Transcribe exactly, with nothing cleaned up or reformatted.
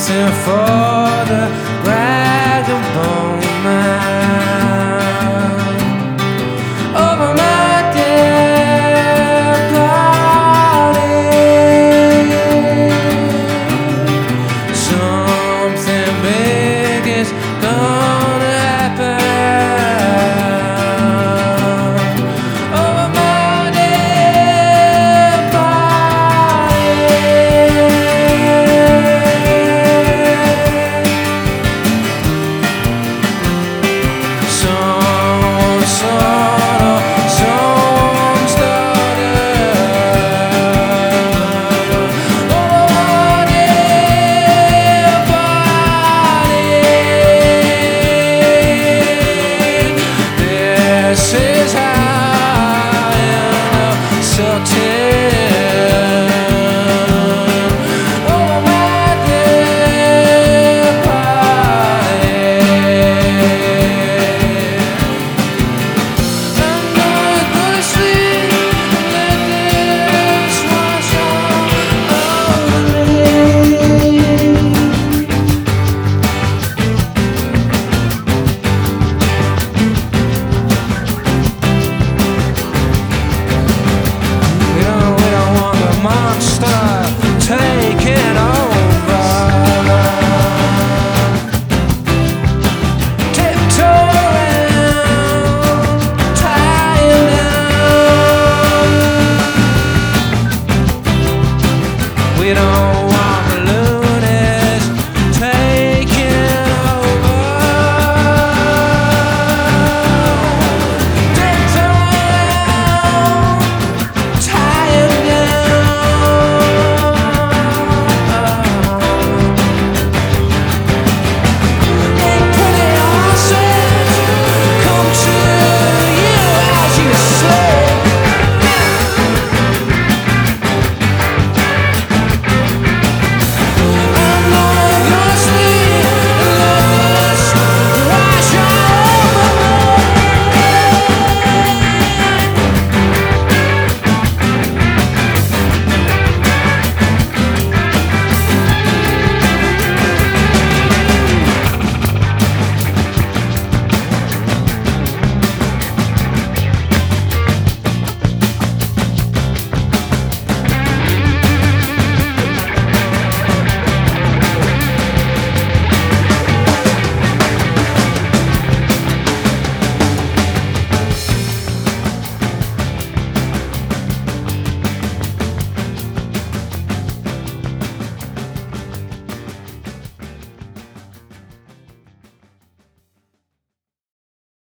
dancing for the vagabond man over my dead body. Something big is gonna happen over my dead body. Someone started, someone started over my dead body. This is how I am certain over my dead body. I'm not gonna sleep, let this wash over me. We don't, we don't want the monster taking over. Tiptoeing, tying down. We don't want